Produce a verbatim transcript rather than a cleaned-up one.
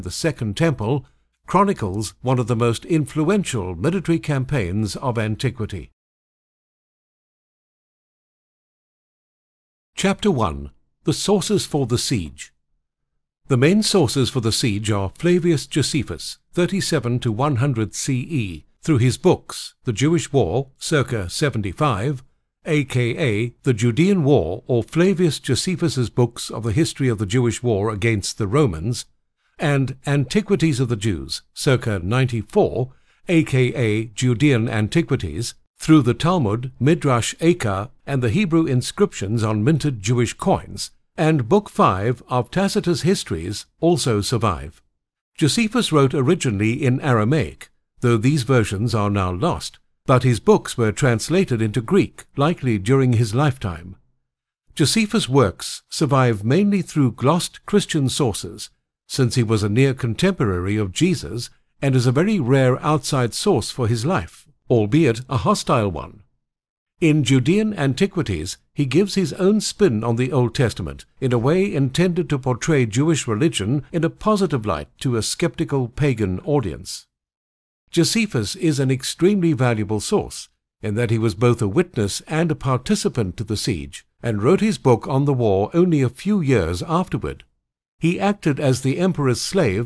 the Second Temple, chronicles one of the most influential military campaigns of antiquity. Chapter one. The sources for the siege. The main sources for the siege are Flavius Josephus, thirty-seven to one hundred C E, through his books, The Jewish War, circa seventy-five, aka The Judean War, or Flavius Josephus's books of the history of the Jewish war against the Romans, and Antiquities of the Jews, circa ninety-four, aka Judean Antiquities, through the Talmud, Midrash Eka, and the Hebrew inscriptions on minted Jewish coins, and Book five of Tacitus' Histories also survive. Josephus wrote originally in Aramaic, though these versions are now lost, but his books were translated into Greek, likely during his lifetime. Josephus' works survive mainly through glossed Christian sources, since he was a near contemporary of Jesus and is a very rare outside source for his life, albeit a hostile one. In Judean Antiquities, he gives his own spin on the Old Testament in a way intended to portray Jewish religion in a positive light to a skeptical pagan audience. Josephus is an extremely valuable source, in that he was both a witness and a participant to the siege, and wrote his book on the war only a few years afterward. He acted as the emperor's slave